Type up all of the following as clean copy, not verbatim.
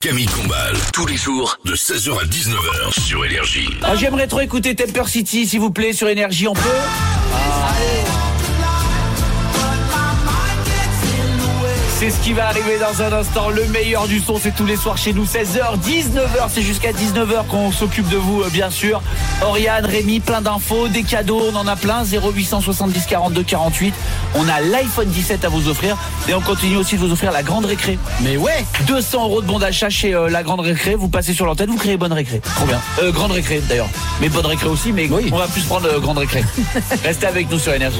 Camille Combal, tous les jours de 16h à 19h sur Énergie. Ah, j'aimerais trop écouter Temper City, s'il vous plaît, sur Énergie, on peut C'est ce qui va arriver dans un instant. Le meilleur du son, c'est tous les soirs chez nous, 16h, 19h. C'est jusqu'à 19h qu'on s'occupe de vous, bien sûr. Oriane, Rémi, plein d'infos, des cadeaux, on en a plein. 0870 42 48. On a l'iPhone 17 à vous offrir. Et on continue aussi de vous offrir la Grande Récré. Mais ouais, 200 € de bon d'achat chez la Grande Récré. Vous passez sur l'antenne, vous créez Bonne Récré. Trop bien. Grande Récré, d'ailleurs. Mais Bonne Récré aussi, mais oui. On va plus prendre Grande Récré. Restez avec nous sur Énergie.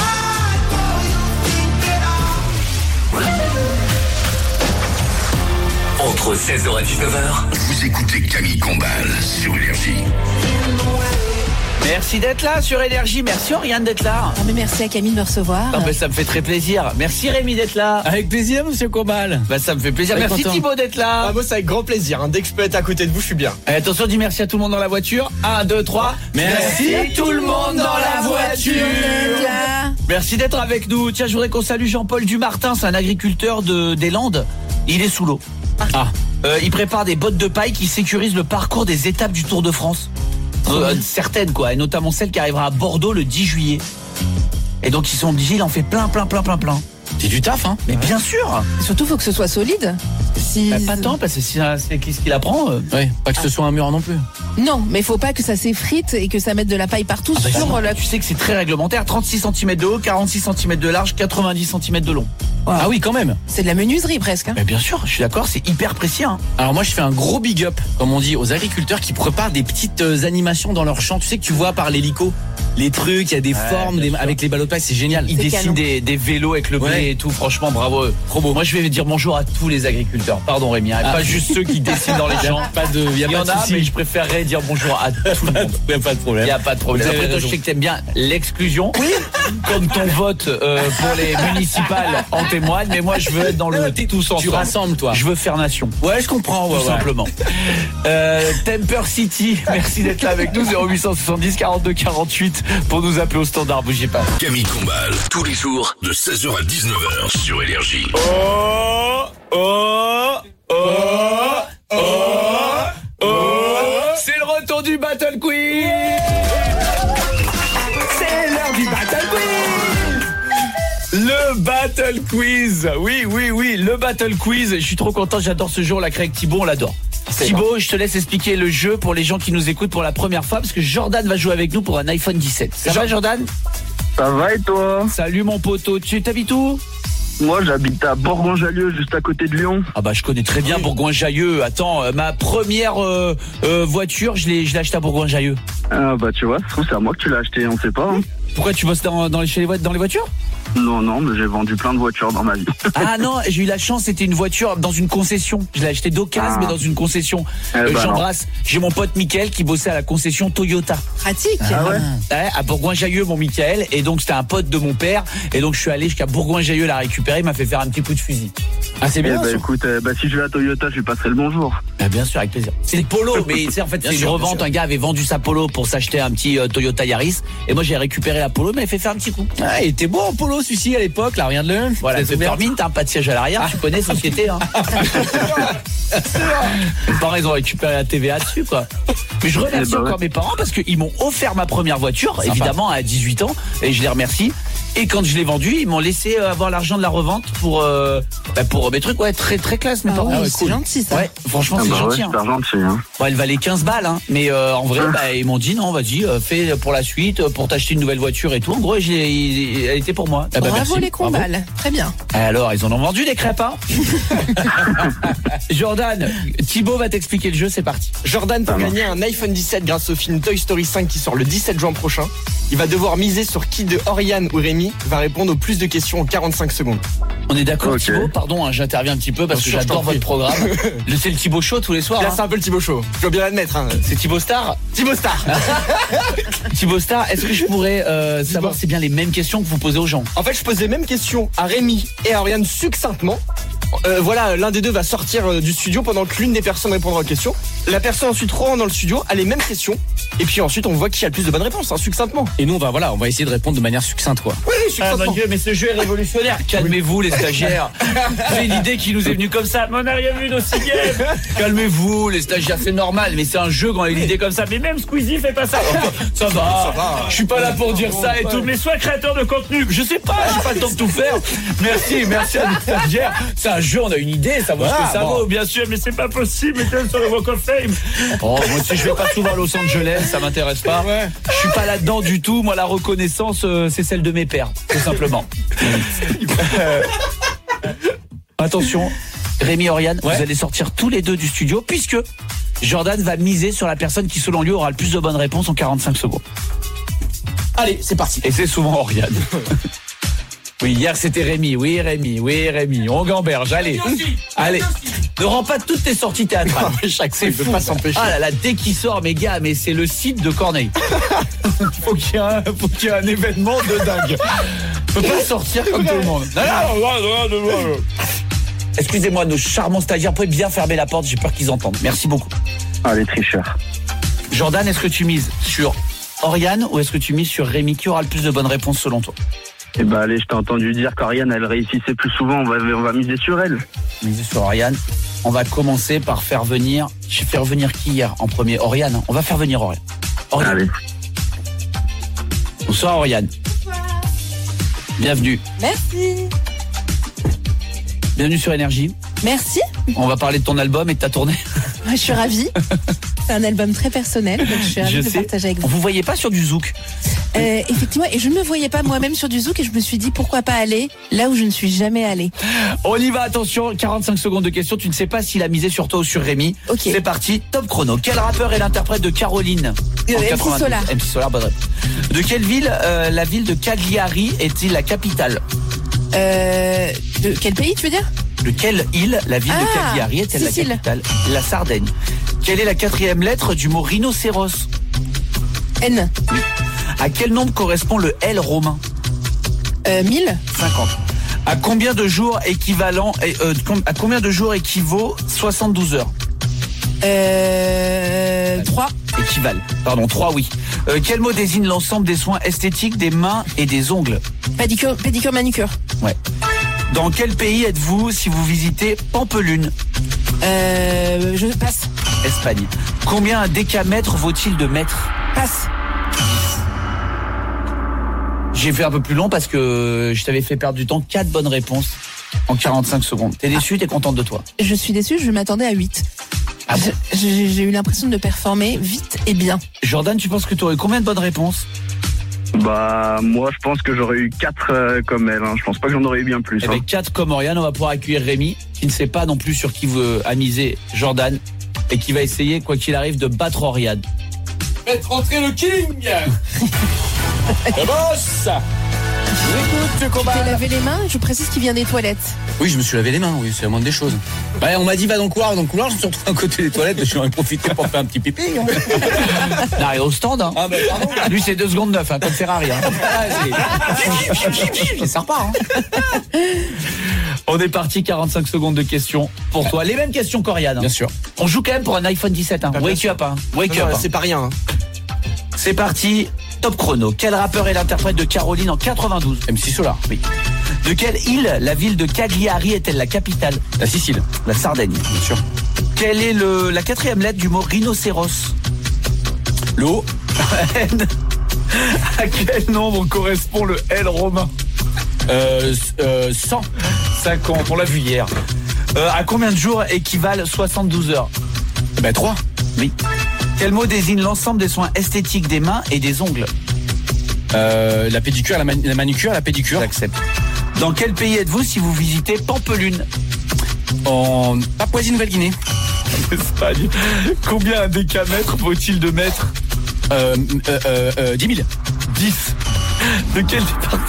Entre 16h et 19h, vous écoutez Camille Combal sur Énergie. Merci d'être là sur Énergie. Merci Oriane d'être là. Ah mais merci à Camille de me recevoir. Non, mais ça me fait très plaisir. Merci Rémi d'être là. avec plaisir, monsieur Combal. Bah ça me fait plaisir. Ouais, Merci content. Thibaut d'être là. Moi c'est avec grand plaisir, Dès que je peux être à côté de vous, je suis bien. Allez, attention, dis merci à tout le monde dans la voiture. 1, 2, 3. Merci tout le monde dans la voiture. Merci d'être avec nous. Tiens, je voudrais qu'on salue Jean-Paul Dumartin. C'est un agriculteur des Landes. Il est sous l'eau. Il prépare des bottes de paille qui sécurisent le parcours des étapes du Tour de France. Certaines quoi, et notamment celle qui arrivera à Bordeaux le 10 juillet. Et donc ils sont obligés, il en fait plein. C'est du taf, hein. Mais bien sûr. Surtout faut que ce soit solide. Si... Bah, pas tant, parce que si c'est qui ce qui la prend. Ouais, pas que ce soit un mur non plus. Non, mais faut pas que ça s'effrite et que ça mette de la paille partout sur la... Tu sais que c'est très réglementaire, 36 cm de haut, 46 cm de large, 90 cm de long. Wow. Ah oui, quand même. C'est de la menuiserie presque. Hein. Mais bien sûr, je suis d'accord, c'est hyper précis. Hein. Alors moi je fais un gros big up, comme on dit, aux agriculteurs qui préparent des petites animations dans leur champ. Tu sais que tu vois par l'hélico les trucs, il y a des formes avec les ballots de paille, c'est génial. Ils dessinent des vélos avec le blé et tout, franchement bravo. Trop beau. Moi je vais dire bonjour à tous les agriculteurs. Pardon Rémi, pas juste ceux qui dessinent dans les champs. Il y en a, mais je préférerais dire bonjour à tout le monde. Il n'y a pas de problème. Il n'y a pas de problème. Après toi je sais que t'aimes bien l'exclusion. Oui. Comme ton vote pour les municipales en témoigne, mais moi je veux être dans le tous ensemble. Tu rassembles toi. Je veux faire nation. Ouais, je comprends. Tout simplement. Temper City, merci d'être là avec nous. 0870 42 48 pour nous appeler au standard. Bougez pas. Camille Combal, tous les jours de 16h à 19h sur Énergie. C'est le retour du Battle Quiz. C'est l'heure du Battle Quiz. Le Battle Quiz. Oui, le Battle Quiz. Je suis trop content, j'adore ce jour. La créée avec Thibaut, on l'adore. Thibaut, je te laisse expliquer le jeu pour les gens qui nous écoutent pour la première fois, parce que Jordan va jouer avec nous pour un iPhone 17. Ça va Jordan? Ça va et toi? Salut mon poteau, tu t'habites où? Moi j'habite à Bourgoin-Jallieu, juste à côté de Lyon. Ah bah je connais très bien Bourgoin-Jallieu. Attends, ma première voiture, je l'ai achetée à Bourgoin-Jallieu. Ah bah tu vois, je trouve c'est à moi que tu l'as acheté, on sait pas. Hein. Pourquoi tu bosses dans les voitures? Non, mais j'ai vendu plein de voitures dans ma vie. Ah non, j'ai eu la chance, c'était une voiture dans une concession. Je l'ai acheté d'occasion, mais dans une concession. J'embrasse. J'ai mon pote Mickaël qui bossait à la concession Toyota. Pratique. Ah ouais. Ouais, à Bourgoin-Jallieu, mon Mickaël. Et donc c'était un pote de mon père. Et donc je suis allé jusqu'à Bourgoin-Jallieu la récupérer. Il m'a fait faire un petit coup de fusil. Ah c'est bien. Écoute, si je vais à Toyota, je lui passerai le bonjour. Bien sûr, avec plaisir. C'est le Polo, mais c'est en fait c'est une revente. Un gars avait vendu sa Polo pour s'acheter un petit Toyota Yaris. Et moi j'ai récupéré la Polo, mais il fait faire un petit coup. Ah, il était beau en Polo celui-ci à l'époque, là, regarde-le. Voilà, c'est Termine, t'as pas de siège à l'arrière, tu connais société, hein. Mes parents, ils ont récupéré la TVA dessus, quoi. Mais je remercie encore mes parents parce qu'ils m'ont offert ma première voiture, évidemment, à 18 ans, et je les remercie. Et quand je l'ai vendu, ils m'ont laissé avoir l'argent de la revente pour mes trucs, très très classe, mes parents. Oui, c'est gentil ça. Ouais, franchement, c'est gentil. Ouais, super gentil. Hein. Bon, elle valait 15 balles, hein. Mais en vrai, ils m'ont dit non, vas-y, fais pour la suite, pour t'acheter une nouvelle voiture et tout. En gros, elle était pour moi. Bravo les Combal, très bien. Alors, ils en ont vendu des crêpes, hein. Jordan, Thibaut va t'expliquer le jeu, c'est parti. Jordan peut gagner un iPhone 17 grâce au film Toy Story 5 qui sort le 17 juin prochain. Il va devoir miser sur qui de Oriane ou Rémi va répondre aux plus de questions en 45 secondes. On est d'accord, Thibaut? Pardon, j'interviens un petit peu parce que j'adore votre programme. C'est le Thibaut Show tous les soirs. Là, c'est un peu le Thibaut Show. Je dois bien l'admettre. Hein. C'est Thibaut Star? Thibaut Star. Thibaut Star, est-ce que je pourrais savoir si c'est bien les mêmes questions que vous posez aux gens? En fait, je pose les mêmes questions à Rémi et à Oriane succinctement. Voilà, l'un des deux va sortir du studio pendant que l'une des personnes répondra aux questions. La personne ensuite rentre dans le studio, a les mêmes questions. Et puis ensuite, on voit qui a le plus de bonnes réponses, succinctement. Et nous, on va essayer de répondre de manière succincte, quoi. Oui, succinctement. mon Dieu, mais ce jeu est révolutionnaire. Calmez-vous, les stagiaires. C'est une idée qui nous est venue comme ça. Mais on n'a rien vu d'aussi bien. Calmez-vous, les stagiaires, c'est normal. Mais c'est un jeu quand on a une idée comme ça. Mais même Squeezie fait pas ça. Ça va. Je suis pas là pour dire ça et tout. Mais sois créateur de contenu. Je sais pas, j'ai pas le temps de tout faire. Merci à nos stagiaires. C'est un jeu, on a une idée, ça vaut ce que ça vaut, bien sûr. Mais c'est pas possible. Mettez-le sur le Walk of Fame. Oh, moi aussi, je vais pas souvent à Los Angeles. Ça m'intéresse pas. Je suis pas là-dedans du tout. Moi, la reconnaissance, c'est celle de mes pères, tout simplement. Attention, Rémi et Oriane, vous allez sortir tous les deux du studio puisque Jordan va miser sur la personne qui, selon lui, aura le plus de bonnes réponses en 45 secondes. Allez, c'est parti. Et c'est souvent Oriane. Oui, hier c'était Rémi. Oui, Rémi. On gamberge, allez. Ne rends pas toutes tes sorties théâtrales. Chaque fois, il ne peut pas s'empêcher. Ah là là, dès qu'il sort, mes gars, mais c'est le site de Corneille. Faut qu'il y ait un événement de dingue. Faut pas sortir comme tout le monde. Non. Excusez-moi, nos charmants stagiaires, vous pouvez bien fermer la porte, j'ai peur qu'ils entendent. Merci beaucoup. Allez, tricheur. Jordan, est-ce que tu mises sur Oriane ou est-ce que tu mises sur Rémi? Qui aura le plus de bonnes réponses selon toi? Eh ben allez, je t'ai entendu dire qu'Oriane, elle réussissait plus souvent, on va miser sur elle. Miser sur Oriane. On va commencer par faire venir... J'ai fait revenir qui hier en premier? Oriane. On va faire venir Oriane. Allez. Bonsoir Oriane. Bienvenue. Merci. Bienvenue sur Énergie. Merci. On va parler de ton album et de ta tournée. Je suis ravie. C'est un album très personnel, donc je suis ravie de partager avec vous. Vous voyez pas sur du zouk? Effectivement, et je ne me voyais pas moi-même sur du zouk et je me suis dit pourquoi pas aller là où je ne suis jamais allée. On y va, attention, 45 secondes de questions. Tu ne sais pas s'il a misé sur toi ou sur Rémi. Ok. C'est parti, top chrono. Quel rappeur est l'interprète de Caroline en MC 92? Solar. MC Solar, bonne réponse. De quelle ville la ville de Cagliari est-il la capitale? De quel pays tu veux dire? De quelle île la ville de Cagliari est-elle la Sicile. capitale? La Sardaigne. Quelle est la 4e lettre du mot rhinocéros? N. À quel nombre correspond le L romain? 1000. 50. À combien de jours à combien de jours équivaut 72 heures? 3. Équivalent. Pardon, 3 oui. Quel mot désigne l'ensemble des soins esthétiques des mains et des ongles? Pédicure, manucure. Ouais. Dans quel pays êtes-vous si vous visitez Pampelune? Je passe. Espagne. Combien un décamètre vaut-il de mètres? Passe. J'ai fait un peu plus long parce que je t'avais fait perdre du temps. 4 bonnes réponses en 45 secondes. T'es déçu, t'es contente de toi? Je suis déçue, je m'attendais à 8. Ah bon? J'ai eu l'impression de performer vite et bien. Jordan, tu penses que tu aurais combien de bonnes réponses? Bah moi je pense que j'aurais eu 4 comme elle, Je pense pas que j'en aurais eu bien plus. Avec 4 comme Oriane, on va pouvoir accueillir Rémi, qui ne sait pas non plus sur qui veut amuser Jordan et qui va essayer, quoi qu'il arrive, de battre Oriane. Faites rentrer le king. Le boss. Écoute, Tu t'es lavé les mains, je précise qu'il vient des toilettes. Oui, je me suis lavé les mains, oui, c'est la moindre des choses. Bah, on m'a dit va dans le couloir, je me suis retrouvé à côté des toilettes, je suis en profité pour faire un petit pipi. Il arrive au stand, hein. Ah bah pardon. Lui c'est 2 secondes 9, comme Ferrari. Ça repart, On est parti, 45 secondes de questions pour toi. Les mêmes questions qu'Oriane. Bien sûr. On joue quand même pour un iPhone 17. Wake up, Wake up. C'est pas rien. C'est parti, top chrono. Quel rappeur est l'interprète de Caroline en 92? MC Solar. Oui. De quelle île la ville de Cagliari est-elle la capitale? La Sicile. La Sardaigne. Bien sûr. Quelle est la 4e lettre du mot rhinocéros? Le O. À quel nombre correspond le L romain? 100. 50, on l'a vu hier. À combien de jours équivalent 72 heures? 3. Oui. Quel mot désigne l'ensemble des soins esthétiques des mains et des ongles? La pédicure, la manucure, la pédicure. J'accepte. Dans quel pays êtes-vous si vous visitez Pampelune? En Papouasie-Nouvelle-Guinée. Espagne. Combien un décamètre vaut-il de mètres? 10 000. 10. De quel département?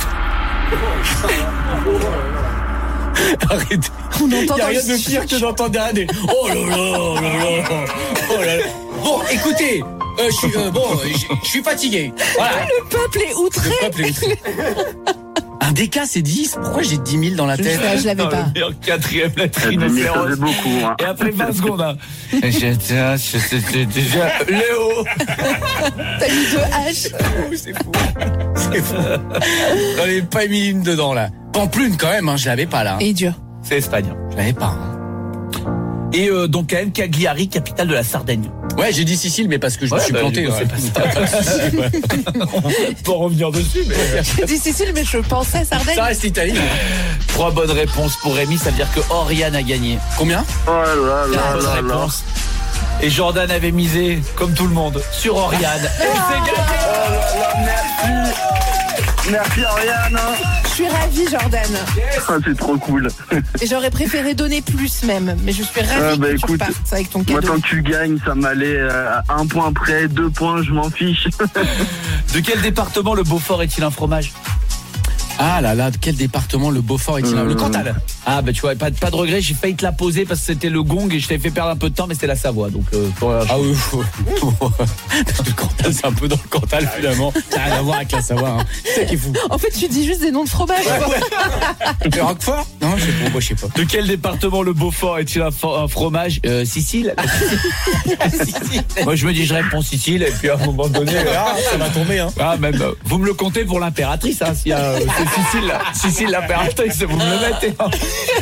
Arrêtez. On entend Il n'y a dans rien le de pire que d'entendre des... Oh là là, oh là là, oh là là. Bon, écoutez, je suis fatigué. Voilà. Le peuple est outré. Le peuple est outré. Un DK, c'est 10. Pourquoi j'ai 10 000 dans la tête? Je l'avais pas. Quatrième lettre, Ça rhinocéros. faisait beaucoup. Hein. Et après 20 secondes, hein. C'était déjà Léo. T'as mis 2 H. C'est fou. C'est fou. J'en ai pas mis une dedans, là. Pamplune, quand même, hein, je l'avais pas, là. Et dur. C'est Espagne. Je l'avais pas, hein. Et donc quand même Cagliari, capitale de la Sardaigne. Ouais, j'ai dit Sicile, mais parce que je me suis planté. C'est pas ça. On peut revenir dessus, mais... J'ai dit Sicile, mais je pensais Sardaigne. Ça reste Italie. 3 bonnes réponses pour Rémi, ça veut dire que Oriane a gagné. Combien? Oh là là Bonne là là. réponse. Et Jordan avait misé, comme tout le monde, sur Oriane. Et c'est gagné. Merci Ariane. Je suis ravie, Jordan. Ah, c'est trop cool. Et j'aurais préféré donner plus même. Mais je suis ravie que tu écoute, repartes avec ton moi, cadeau. tant que tu gagnes, ça m'allait à 1 point près, 2 points, je m'en fiche. De quel département le Beaufort est-il un fromage? Ah là là, de quel département le Beaufort est-il? Le Cantal. Ah bah tu vois, pas de regret, j'ai failli te la poser parce que c'était le gong et je t'avais fait perdre un peu de temps, mais c'était la Savoie. Donc Ah oui, le Cantal, c'est un peu dans le Cantal finalement. Ça n'a rien à voir avec la Savoie. Hein. C'est ça qui est fou. En fait, tu dis juste des noms de fromage. Le Roquefort? Non, je sais pas. de quel département le Beaufort est-il un fromage? Sicile. Sicile. Moi je me dis je réponds Sicile et puis à un moment donné Ça va tomber, hein. ah même vous me le comptez pour l'impératrice hein, s'il y a Sicile l'impératrice, vous me le mettez. Hein.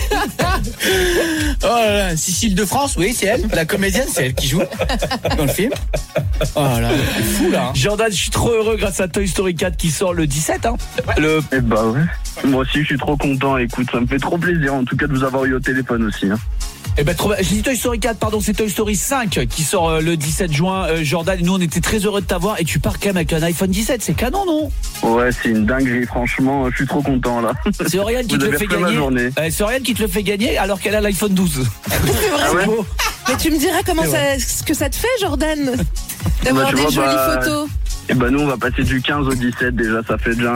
Oh là là, Cécile de France, oui, c'est elle. La comédienne, c'est elle qui joue dans le film. Oh là là, c'est fou là. Hein. Jordan, je suis trop heureux grâce à Toy Story 4 qui sort le 17 hein. Eh bah ouais. Moi aussi, je suis trop content. Écoute, ça me fait trop plaisir en tout cas de vous avoir eu au téléphone aussi. Hein. Eh ben trop. J'ai dit Toy Story 4, pardon, c'est Toy Story 5 qui sort le 17 juin. Jordan, et nous on était très heureux de t'avoir et tu pars quand même avec un iPhone 17, c'est canon non? Ouais, c'est une dinguerie, franchement, je suis trop content là. C'est Oriane qui te le fait gagner. C'est Oriane qui te le fait gagner alors qu'elle a l'iPhone 12. C'est vrai. Ah ouais. Mais tu me diras ce que ça te fait, Jordan, d'avoir tu des vois, jolies photos. Et bah nous on va passer du 15 au 17 déjà, ça fait déjà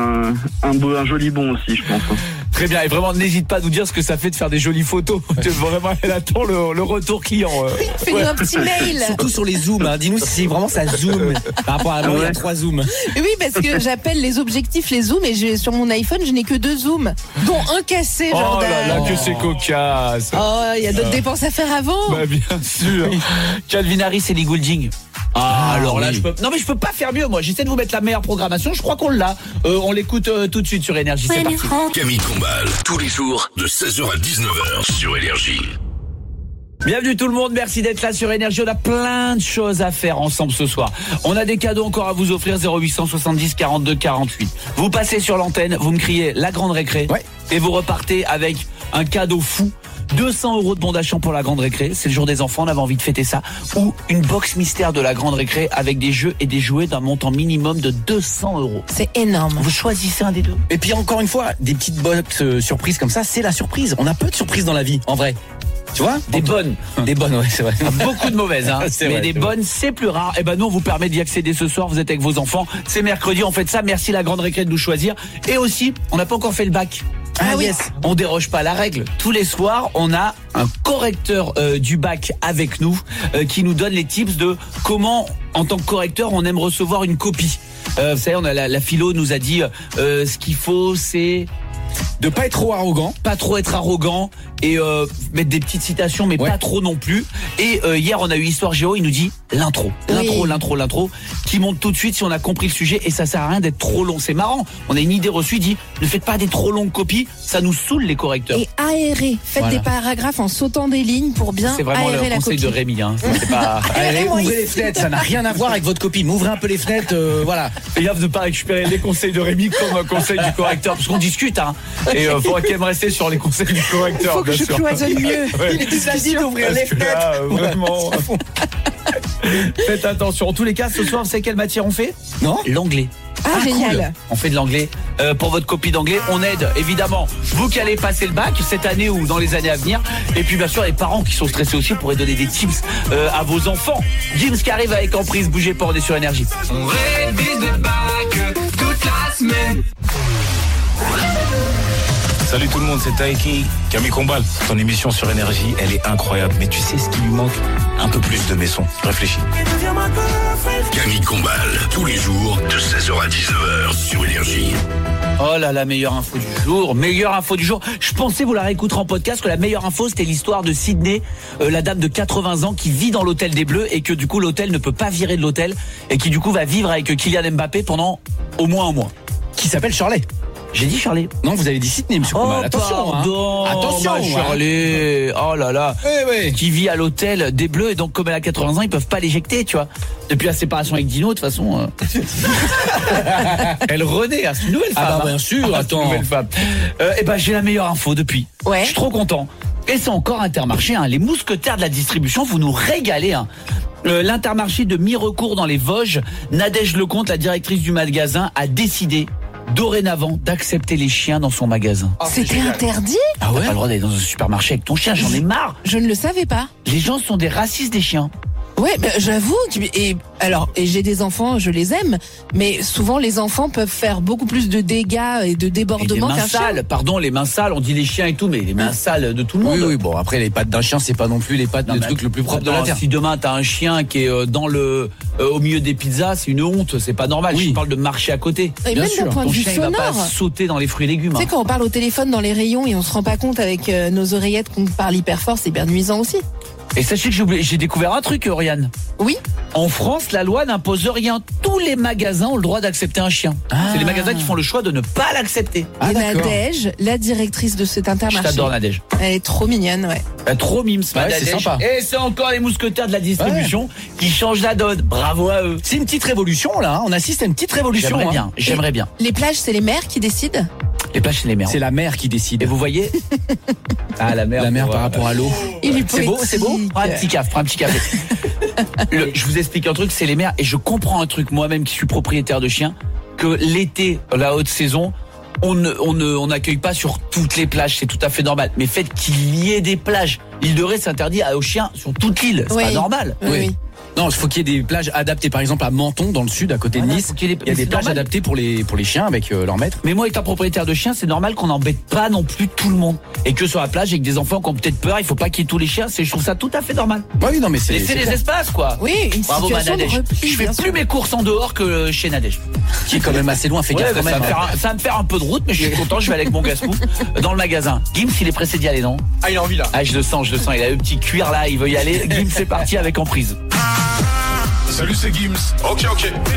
un joli bon aussi je pense. Très bien, et vraiment n'hésite pas à nous dire ce que ça fait de faire des jolies photos. Vraiment, elle attend le retour client. Fais-nous un petit mail. Surtout sur les zooms, hein. Dis-nous si vraiment ça zoome par rapport à moi, il y a 3 zooms. Oui, parce que j'appelle les objectifs les zooms et sur mon iPhone, je n'ai que 2 zooms, dont un cassé, Oh Jordan. là là, que c'est cocasse. Oh, il y a d'autres dépenses à faire avant. Bah bien sûr. Calvin Harris et Lee Goulding. Alors là, oui. je peux pas faire mieux, moi. J'essaie de vous mettre la meilleure programmation. Je crois qu'on l'a. On l'écoute tout de suite sur Énergie. C'est parti. Camille Combal, tous les jours, de 16h à 19h sur Énergie. Bienvenue tout le monde, merci d'être là sur Énergie. On a plein de choses à faire ensemble ce soir. On a des cadeaux encore à vous offrir, 0870 42 48. Vous passez sur l'antenne, vous me criez la grande récré, ouais. Et vous repartez avec un cadeau fou. 200 € de bon d'achat pour la grande récré, c'est le jour des enfants, on avait envie de fêter ça. Ou une box mystère de la grande récré avec des jeux et des jouets d'un montant minimum de 200 €. C'est énorme. Vous choisissez un des deux. Et puis encore une fois, des petites box surprises comme ça, c'est la surprise. On a peu de surprises dans la vie, en vrai. Tu vois? Des bonnes. Des bonnes, ouais, c'est vrai. Beaucoup de mauvaises, hein. C'est mais vrai, des c'est bonnes, c'est plus rare. Et ben nous, on vous permet d'y accéder ce soir. Vous êtes avec vos enfants. C'est mercredi, on fait ça. Merci la grande récré de nous choisir. Et aussi, on n'a pas encore fait le bac. Ah oui. Yes. On déroge pas à la règle. Tous les soirs, on a un correcteur du bac avec nous qui nous donne les tips de comment, en tant que correcteur, on aime recevoir une copie. Vous savez, on a la philo nous a dit ce qu'il faut, c'est de pas être trop arrogant, pas trop être arrogant et mettre des petites citations mais pas trop non plus. Et hier on a eu Histoire Géo, il nous dit l'intro qui monte tout de suite si on a compris le sujet et ça sert à rien d'être trop long. C'est marrant, on a une idée reçue, il dit ne faites pas des trop longues copies, ça nous saoule les correcteurs. Et aérer, faites des paragraphes en sautant des lignes pour bien aérer la copie. C'est vraiment le conseil de Rémi, hein. C'est pas... Allez, ouvrez les fenêtres, ça n'a rien à voir avec votre copie, mais ouvrez un peu les fenêtres, voilà. Et gaffe de ne pas récupérer les conseils de Rémi comme un conseil du correcteur, parce qu'on discute, hein. Et faudrait quand même rester sur les conseils du correcteur. Il faut que je cloisonne mieux. Il est dit d'ouvrir les fenêtres. Là, vraiment. Faites attention. En tous les cas, ce soir, vous savez quelle matière on fait? Non? L'anglais. Ah, génial. Cool. On fait de l'anglais. Pour votre copie d'anglais, on aide évidemment vous qui allez passer le bac cette année ou dans les années à venir. Et puis bien sûr les parents qui sont stressés aussi pourraient donner des tips à vos enfants. Gims qui arrive avec Emprise, bougez pas, on est sur Énergie. On révise le bac toute la semaine. Salut tout le monde, c'est Taiki. Camille Combal, ton émission sur Énergie, elle est incroyable. Mais tu sais ce qui lui manque? Un peu plus de mes sons. Réfléchis. Camille Combal, tous les jours, de 16h à 19h sur Énergie. Oh là, la meilleure info du jour. Meilleure info du jour. Je pensais, vous la réécouterez en podcast, que la meilleure info, c'était l'histoire de Sydney, la dame de 80 ans qui vit dans l'hôtel des Bleus et que du coup, l'hôtel ne peut pas virer de l'hôtel et qui du coup va vivre avec Kylian Mbappé pendant au moins un mois. Qui s'appelle Shirley. J'ai dit Shirley. Non, vous avez dit Sydney, monsieur Combal. Attention, pardon, attention, Shirley. Oh là là. Oui. Qui vit à l'hôtel des Bleus et donc comme elle a 80 ans, ils peuvent pas l'éjecter, tu vois. Depuis la séparation avec Dino, de toute façon. Elle renaît, c'est une nouvelle femme. Ah bah bien sûr, attends. Une nouvelle femme. Et ben j'ai la meilleure info depuis. Ouais. Je suis trop content. Et c'est encore Intermarché, hein. Les mousquetaires de la distribution, vous nous régalez, hein. L'Intermarché de Mirecourt dans les Vosges, Nadège Lecomte, la directrice du magasin, a décidé dorénavant d'accepter les chiens dans son magasin. C'était interdit? Ah ouais? T'as pas le droit d'aller dans un supermarché avec ton chien, j'en ai marre. Je ne le savais pas. Les gens sont des racistes des chiens. Ouais, j'avoue. Et j'ai des enfants, je les aime, mais souvent les enfants peuvent faire beaucoup plus de dégâts et de débordements qu'un chien. Pardon, les mains sales, on dit les chiens et tout, mais les mains sales de tout le monde. Oui, bon, après les pattes d'un chien, c'est pas non plus les pattes, le truc le plus propre de la terre. Si demain t'as un chien qui est au milieu des pizzas, c'est une honte, c'est pas normal. Je parle de marcher à côté. Et bien même sûr. d'un point de Ton vue chien il va pas sonore. sauter dans les fruits et légumes. Tu sais, quand on parle au téléphone dans les rayons et on se rend pas compte avec nos oreillettes qu'on parle hyper fort, c'est bien nuisant aussi. Et sachez que j'ai découvert un truc, Oriane. Oui. En France, la loi n'impose rien. Tous les magasins ont le droit d'accepter un chien. C'est les magasins qui font le choix de ne pas l'accepter. Et Nadège, la directrice de cet Intermarché. Je t'adore, Nadège. Elle est trop mignonne, ouais. Trop mimes, c'est sympa. Et c'est encore les mousquetaires de la distribution qui changent la donne. Bravo à eux. C'est une petite révolution là, hein. On assiste à une petite révolution. J'aimerais bien. Les plages, c'est les maires qui décident? Les plages, c'est les mères. C'est la mer qui décide. Et vous voyez la mer par rapport à l'eau. C'est beau. Prends un petit café. Je vous explique un truc, c'est les mères. Et je comprends un truc, moi-même qui suis propriétaire de chiens, que l'été, la haute saison, on n'accueille pas sur toutes les plages, c'est tout à fait normal. Mais faites qu'il y ait des plages. L'île de Ré s'interdit aux chiens sur toute l'île. C'est pas normal. Oui. Non, il faut qu'il y ait des plages adaptées. Par exemple, à Menton, dans le sud, à côté de Nice, il y a des plages adaptées pour les chiens avec leur maître. Mais moi, étant propriétaire de chiens, c'est normal qu'on n'embête pas non plus tout le monde. Et que sur la plage, avec des enfants qui ont peut-être peur, il faut pas qu'il y ait tous les chiens. Je trouve ça tout à fait normal. Oui, non, mais c'est laisser les espaces, quoi. Oui, une bravo, situation de Nadège. repli. Je fais plus mes courses en dehors que chez Nadège. Qui est quand même assez loin, fais gaffe quand même. Ça va me faire un peu de route, mais je suis content, je vais aller avec mon Gascou dans le magasin. Gims, il est pressé d'y aller, non? Ah, il a envie là. Ah, je le sens, il a le petit cuir là, il veut y aller. Gims, c'est parti avec emprise. Salut, c'est Gims. Ok.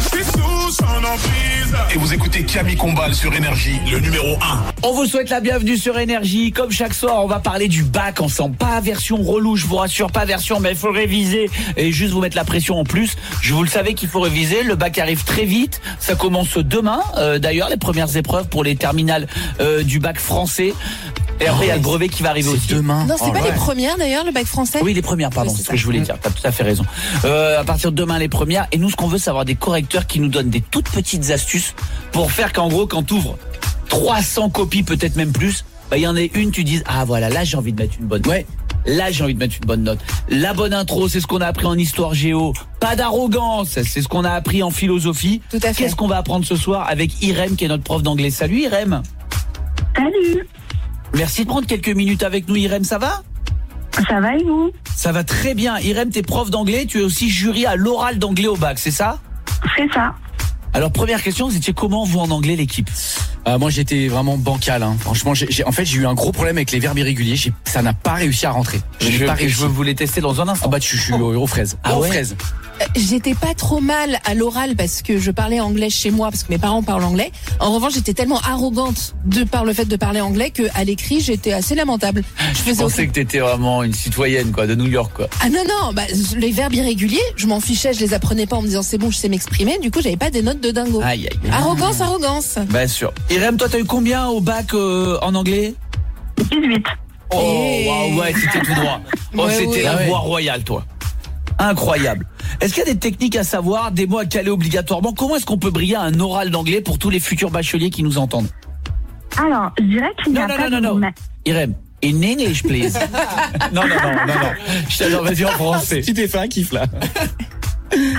Et vous écoutez Camille Combal sur Énergie, le numéro 1. On vous souhaite la bienvenue sur Énergie. Comme chaque soir, on va parler du bac ensemble. Pas version relou, je vous rassure, pas version, mais il faut réviser et juste vous mettre la pression en plus. Vous le savez qu'il faut réviser. Le bac arrive très vite. Ça commence demain. D'ailleurs, les premières épreuves pour les terminales du bac français. Et après, il y a le brevet qui va arriver aussi. Demain. Non, c'est pas les premières d'ailleurs, le bac français? Oui, les premières, pardon, c'est ce que je voulais dire. T'as tout à fait raison. À partir de demain, les premières. Et nous, ce qu'on veut, c'est avoir des correcteurs qui nous donnent des toutes petites astuces pour faire qu'en gros, quand t'ouvres 300 copies, peut-être même plus, il y en a une, tu dises, ah voilà, là, j'ai envie de mettre une bonne note. Ouais. Là, j'ai envie de mettre une bonne note. La bonne intro, c'est ce qu'on a appris en histoire géo. Pas d'arrogance, c'est ce qu'on a appris en philosophie. Tout à fait. Qu'est-ce qu'on va apprendre ce soir avec Irem, qui est notre prof d'anglais? Salut, Irem. Salut. Merci de prendre quelques minutes avec nous, Irem, ça va? Ça va et vous? Ça va très bien. Irem, t'es prof d'anglais, tu es aussi jury à l'oral d'anglais au bac, c'est ça? C'est ça. Alors, première question, vous étiez comment, vous, en anglais, l'équipe? Moi, j'étais vraiment bancal. Hein. Franchement, j'ai eu un gros problème avec les verbes irréguliers. Ça n'a pas réussi à rentrer. Je veux vous les tester dans un instant. Je suis aux fraises. Fraises. J'étais pas trop mal à l'oral parce que je parlais anglais chez moi parce que mes parents parlent anglais. En revanche, j'étais tellement arrogante par le fait de parler anglais que à l'écrit, j'étais assez lamentable. Je pensais que t'étais vraiment une citoyenne, quoi, de New York, quoi. Ah non, les verbes irréguliers, je m'en fichais, je les apprenais pas en me disant c'est bon, je sais m'exprimer. Du coup, j'avais pas des notes de dingo. Aïe. Arrogance. Bien sûr. Irem, toi, t'as eu combien au bac en anglais? 18. Oh, ouais, c'était tout droit. C'était la voie royale, toi. Incroyable. Est-ce qu'il y a des techniques à savoir, des mots à caler obligatoirement? Comment est-ce qu'on peut briller à un oral d'anglais pour tous les futurs bacheliers qui nous entendent? Alors, je dirais qu'il n'y a pas de... Non. Irem, in English, please. Non. Je t'adore, vas-y en français. Tu t'es fait un kiff, là.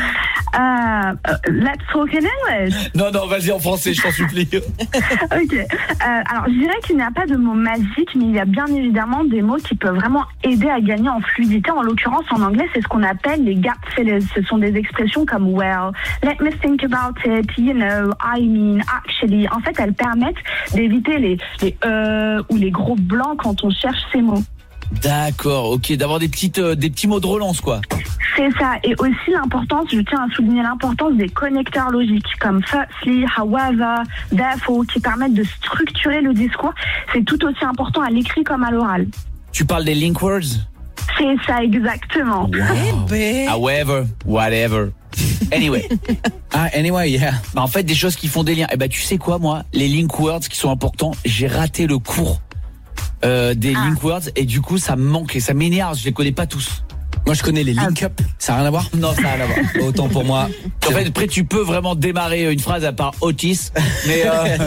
Let's talk in English. Non, vas-y en français, je t'en supplie. Ok. Alors, je dirais qu'il n'y a pas de mots magiques, mais il y a bien évidemment des mots qui peuvent vraiment aider à gagner en fluidité. En l'occurrence, en anglais, c'est ce qu'on appelle les gap fillers. Ce sont des expressions comme well, let me think about it, you know, I mean, actually. En fait, elles permettent d'éviter les ou les gros blancs quand on cherche ces mots. D'accord, ok, d'avoir des petits mots de relance, quoi. C'est ça, et aussi l'importance, je tiens à souligner l'importance des connecteurs logiques comme firstly, however, therefore, qui permettent de structurer le discours. C'est tout aussi important à l'écrit comme à l'oral. Tu parles des link words? C'est ça, exactement. Wow. However, whatever. Anyway. Anyway, yeah. En fait, des choses qui font des liens. Tu sais quoi, moi, les link words qui sont importants, j'ai raté le cours des link words et du coup, ça me manque et ça m'énerve. Je les connais pas tous. Moi, je connais les link up. Ça n'a rien à voir? Non, ça n'a rien à voir. Autant pour moi. En fait, après, tu peux vraiment démarrer une phrase à part Otis, mais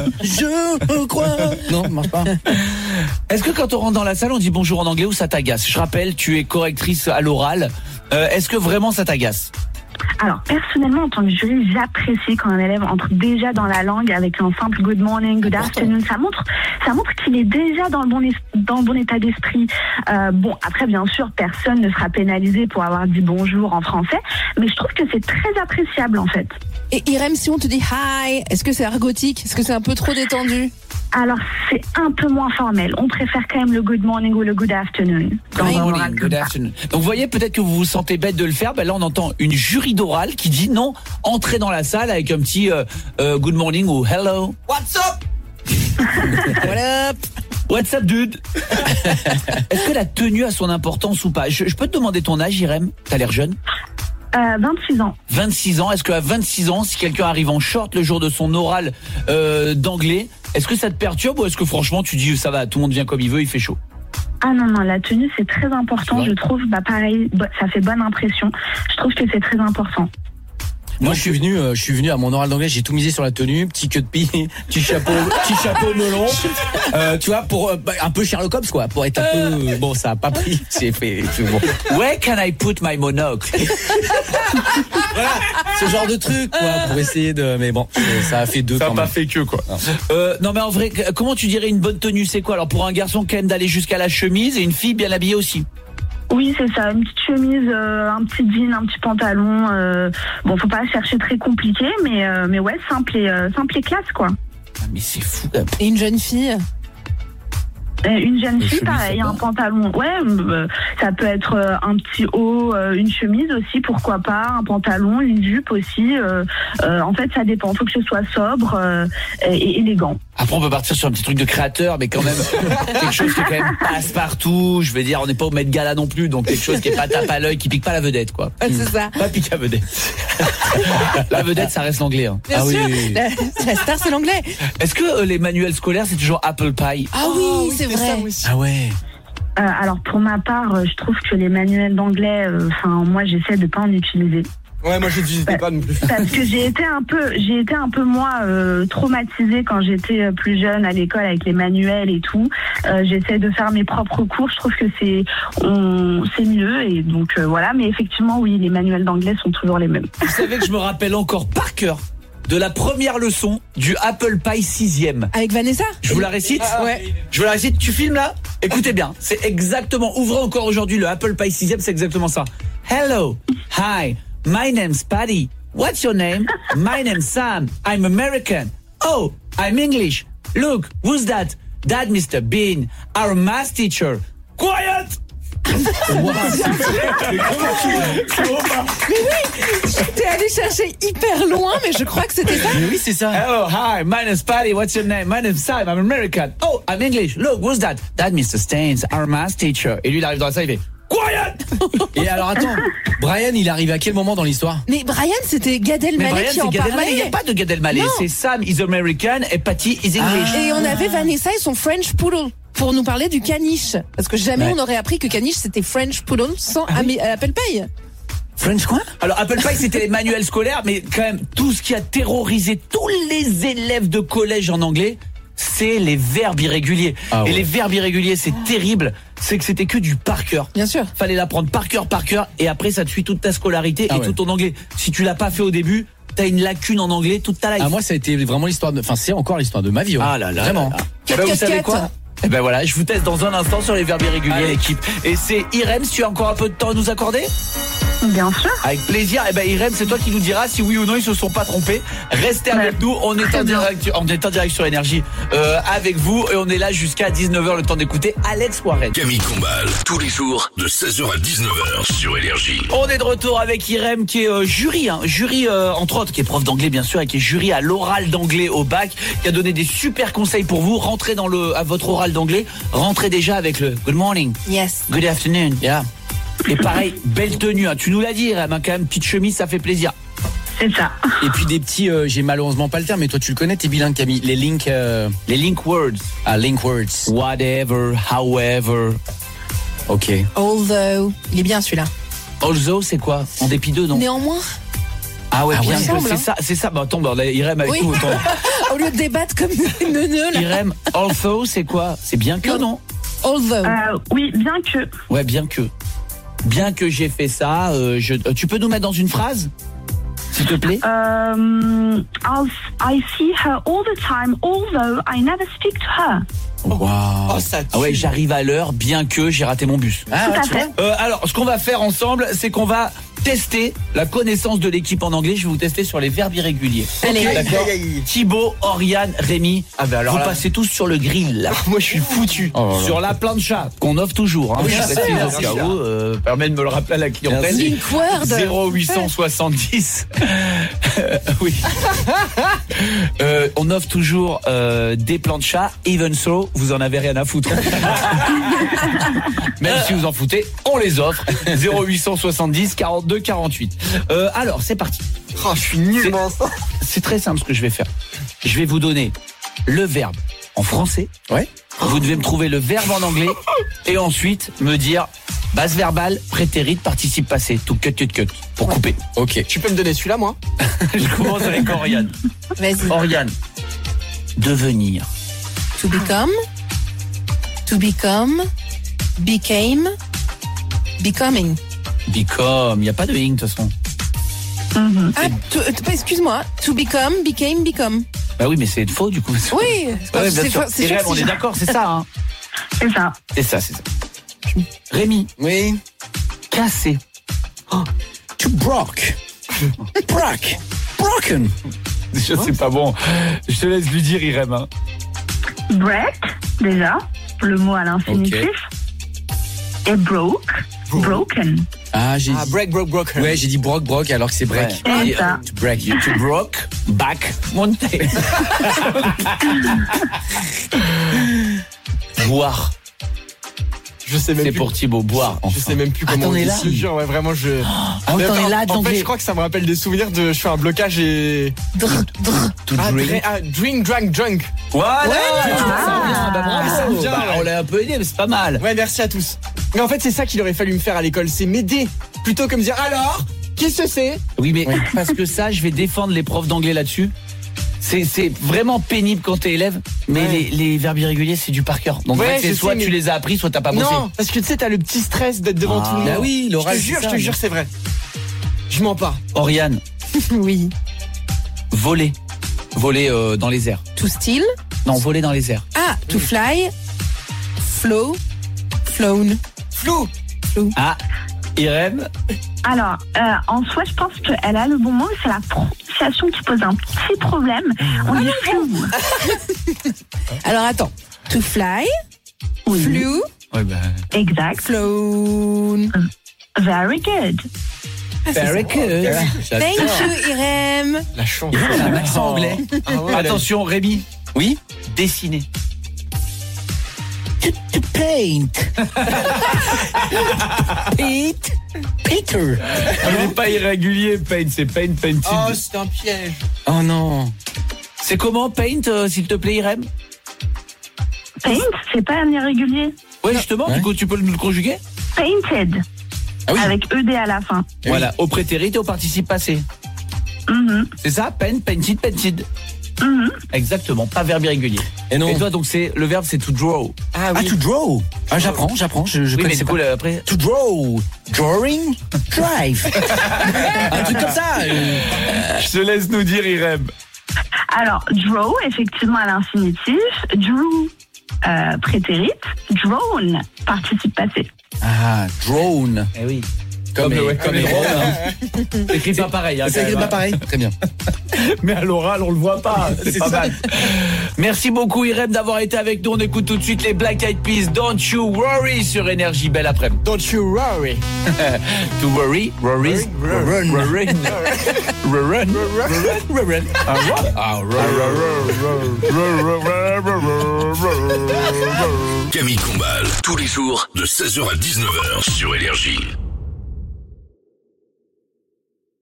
je crois. Non, ça marche pas. Est-ce que quand on rentre dans la salle, on dit bonjour en anglais ou ça t'agace? Je rappelle, tu es correctrice à l'oral. Est-ce que vraiment ça t'agace? Alors, personnellement, en tant que jury, j'apprécie quand un élève entre déjà dans la langue avec un simple good morning, good afternoon. Ça montre qu'il est déjà dans le bon état d'esprit. Bon, après, bien sûr, personne ne sera pénalisé pour avoir dit bonjour en français, mais je trouve que c'est très appréciable, en fait. Et Irem, si on te dit hi, est-ce que c'est argotique? Est-ce que c'est un peu trop détendu? Alors, c'est un peu moins formel. On préfère quand même le good morning ou le good afternoon. Good morning, good afternoon. Donc, vous voyez, peut-être que vous vous sentez bête de le faire. Là, on entend une jury d'oral qui dit non, entrez dans la salle avec un petit good morning ou hello. What's up? What up? What's up, dude? Est-ce que la tenue a son importance ou pas? Je peux te demander ton âge, Irem? T'as l'air jeune. 26 ans. 26 ans. Est-ce qu'à 26 ans, si quelqu'un arrive en short le jour de son oral d'anglais, est-ce que ça te perturbe ou est-ce que franchement tu dis ça va, tout le monde vient comme il veut, il fait chaud? Ah non, la tenue c'est très important, je trouve, pareil, ça fait bonne impression. Je trouve que c'est très important. Moi, je suis venu à mon oral d'anglais, j'ai tout misé sur la tenue, petit queue de pie, petit chapeau melon. Tu vois, pour un peu Sherlock Holmes, quoi, pour être un peu. Bon, ça a pas pris. C'est fait. Bon. Where can I put my monocle? Voilà, ce genre de truc, quoi, pour essayer de. Mais bon, ça a fait deux. Ça quand a même. pas fait que quoi. Non, mais en vrai, comment tu dirais une bonne tenue? C'est quoi alors pour un garçon quand même d'aller jusqu'à la chemise et une fille bien habillée aussi? Oui, c'est ça, une petite chemise, un petit jean, un petit pantalon. Bon, faut pas chercher très compliqué, mais ouais, simple et classe, quoi. Ah, mais c'est fou. Et une jeune fille? Une jeune fille, pareil, un pantalon. Ouais, ça peut être un petit haut, une chemise aussi, pourquoi pas, un pantalon, une jupe aussi. En fait, ça dépend. Faut que ce soit sobre et élégant. Après, on peut partir sur un petit truc de créateur, mais quand même quelque chose qui quand même passe partout. Je veux dire, on n'est pas au Met Gala non plus, donc quelque chose qui est pas tape à l'œil, qui pique pas la vedette, quoi. C'est ça. Pas pique la vedette. La vedette, ça reste l'anglais. Hein. Bien sûr. Oui. La star, c'est l'anglais. Est-ce que les manuels scolaires, c'est toujours Apple Pie? Ah oui, c'est vrai. Ah ouais. Alors pour ma part, je trouve que les manuels d'anglais, moi j'essaie de pas en utiliser. Ouais, moi j'utilisais pas non plus. Parce que j'ai été un peu moi traumatisée quand j'étais plus jeune à l'école avec les manuels et tout. J'essaie de faire mes propres cours. Je trouve que c'est mieux et donc voilà. Mais effectivement, oui, les manuels d'anglais sont toujours les mêmes. Vous savez que je me rappelle encore par cœur de la première leçon du Apple Pie 6e. Avec Vanessa? Je vous la récite? Ouais. Je vous la récite. Tu filmes là? Écoutez bien. C'est exactement, ouvrez encore aujourd'hui le Apple Pie 6e, c'est exactement ça. Hello. Hi. My name's Patty. What's your name? My name's Sam. I'm American. Oh, I'm English. Look, who's that? That Mr. Bean, our math teacher. Quiet! T'es allé chercher hyper loin, mais je crois que c'était ça. Mais oui, c'est ça. Hello, hi, my name's Patty. What's your name? My name's Sam. I'm American. Oh, I'm English. Look, who's that? That Mr. Staines, our math teacher. Et lui, il arrive dans la salle, il fait Quiet! Et alors attends, Brian, il arrive à quel moment dans l'histoire? Mais Brian, c'était Gad Elmaleh qui en parlait. Il n'y a pas de Gad Elmaleh. C'est Sam is American et Patty is English. Et on avait Vanessa et son French Poodle pour nous parler du caniche. Parce que jamais on aurait appris que caniche c'était French Poodle sans Apple Pie. French quoi? Alors Apple Pie c'était les manuels scolaires, mais quand même tout ce qui a terrorisé tous les élèves de collège en anglais, c'est les verbes irréguliers. Et les verbes irréguliers, c'est terrible. c'est que c'était que du par cœur. Bien sûr. Fallait l'apprendre par cœur, et après ça te suit toute ta scolarité et tout ton anglais. Si tu l'as pas fait au début, t'as une lacune en anglais toute ta life. Ah, moi, ça a été vraiment c'est encore l'histoire de ma vie. Ah là là. Vraiment. Là, là. Vous savez quoi? Eh ben voilà, je vous teste dans un instant sur les verbes irréguliers, l'équipe. Et c'est Irem, si tu as encore un peu de temps à nous accorder? Bien sûr. Avec plaisir. Eh ben Irem, c'est toi qui nous diras si oui ou non ils se sont pas trompés. Restez avec nous, on est en direct sur Énergie avec vous et on est là jusqu'à 19h, le temps d'écouter Alex Warren. Camille Combal, tous les jours de 16h à 19h sur Énergie. On est de retour avec Irem qui est jury entre autres, qui est prof d'anglais bien sûr et qui est jury à l'oral d'anglais au bac, qui a donné des super conseils pour vous. Rentrez à votre oral d'anglais, rentrez déjà avec le good morning. Yes. Good afternoon. Yeah. Et pareil, belle tenue, hein. Tu nous l'as dit, Irem, hein, quand même, petite chemise, ça fait plaisir. C'est ça. Et puis des petits, j'ai malheureusement pas le terme, mais toi tu le connais, t'es bilingue Camille, les link words. Ah, link words. Whatever, however. Ok. Although, il est bien celui-là. Also, c'est quoi? En dépit d'eux, non? Néanmoins. Ah ouais, bien semble, que c'est ça. Bah attends, Irem avec nous. Au lieu de débattre comme des neuneux là. Irem, although, c'est quoi? C'est bien que, non? Although. Oui, bien que. Ouais, bien que. Bien que j'ai fait ça, tu peux nous mettre dans une phrase, s'il te plaît? I see her all the time, although I never speak to her. Wow. Oh, ça tue. Ah ouais, j'arrive à l'heure, bien que j'ai raté mon bus. Tout à fait. Alors, ce qu'on va faire ensemble, c'est qu'on va tester la connaissance de l'équipe en anglais. Je vais vous tester sur les verbes irréguliers. Allez. D'accord. Thibaut, Oriane, Rémi, alors vous là... passez tous sur le grill. Là. Moi, je suis foutu. Sur la plancha qu'on offre toujours. Hein. Oui, Je bien précise sûr, au cas où, permet de me le rappeler à la clientèle. Linkword. 0870. Oui. On offre toujours des planchas. Even so, vous en avez rien à foutre. Même si vous en foutez, on les offre. 0870 42 48. Alors, c'est parti. Oh, je suis nul dans ça. C'est très simple ce que je vais faire. Je vais vous donner le verbe en français. Ouais. Vous devez me trouver le verbe en anglais et ensuite me dire base verbale, prétérit, participe passé, tout cut pour couper. Ok. Tu peux me donner celui-là, moi? Je commence avec Oriane. Vas-y. Oriane. Devenir. To become. To become. Became. Becoming. Become. Il n'y a pas de ing de toute façon. Excuse-moi. To become, became, become. Bah oui, mais c'est faux du coup. Oui. Ouais, bien sûr. C'est Irem, on est d'accord, c'est ça. Hein. C'est ça. C'est ça. Rémi. Oui. Cassé. Oh. To broke. Broken. Je sais pas bon. Je te laisse lui dire, Irem. Hein. Break, déjà. Le mot à l'infinitif. Okay. Et broken. Ah, j'ai dit... broke. Ouais, j'ai dit broke alors que c'est break. Ouais. C'est ça. To break. To broke, back, monter. Boire. Je sais même C'est plus. pour Thibaut, boire. Je sais même plus comment t'en on es dit. là. Je te jure, ouais, vraiment, je. t'en es là, en donc fait, je crois que ça me rappelle des souvenirs de. Je fais un blocage et. To drink. Drink. Voilà. Bah, bravo. Bah, on l'a un peu aidé, mais c'est pas mal. Ouais, merci à tous. Mais en fait, c'est ça qu'il aurait fallu me faire à l'école, c'est m'aider. Plutôt que me dire, alors, qu'est-ce que c'est? Oui, mais parce que ça, je vais défendre les profs d'anglais là-dessus. C'est vraiment pénible quand t'es élève, mais les verbes irréguliers, c'est du par cœur. Donc Ouais, en fait, c'est je soit sais, mais- tu les as appris, soit t'as pas bossé. Non, parce que tu sais, t'as le petit stress d'être devant tout le monde. Bah oui, l'oral, Je c'est ça, te jure, c'est vrai. Je mens pas. Oriane, Oui. voler. Voler dans les airs. To steal. Non, voler dans les airs. Ah, to fly. Flow. Flown. Flou. Ah, Irem. Alors, en soi, je pense qu'elle a le bon mot, c'est la prononciation qui pose un petit problème. On dit flou. Alors attends. To fly. Oui. Flew. Ouais, bah. Exact. Flown. Very good. Very good. Thank you, Irem. La chance. Il a un accent anglais. Ah ouais, Attention, Rémi. Oui. Dessiner. To paint. Peter. Il n'est pas irrégulier, paint, c'est paint, painted. Oh, c'est un piège. Oh non. C'est comment paint, s'il te plaît, Irem? Paint, c'est pas un irrégulier. Ouais, justement, Ouais. du coup, tu peux le conjuguer? Painted. Ah oui. Avec ED à la fin. Voilà, au prétérit et au participe passé. Mhm. C'est ça? Paint, painted, painted. Exactement, pas verbe irrégulier. Et non. Et toi, donc le verbe c'est to draw. Ah, to draw. Ah, j'apprends, je Oui, mais connaissais du coup, pas. après... To draw, drawing, drive. Un truc comme ça. Je te laisse nous dire, Irem. Alors, draw, effectivement, à l'infinitif. Drew, prétérit. Drawn, participe passé. Ah, drone. Eh oui. Comme les drones. C'est écrit pas pareil. Hein, C'est écrit pas pareil. Très bien. Mais à l'oral, on le voit pas. C'est pas ça. mal. Merci beaucoup, Irem, d'avoir été avec nous. On écoute tout de suite les Black Eyed Peas. Don't you worry sur Énergie. Belle après-midi. Don't you worry. To worry, worries, Run. run. Camille Combal, tous les jours de 16h à 19h sur Énergie.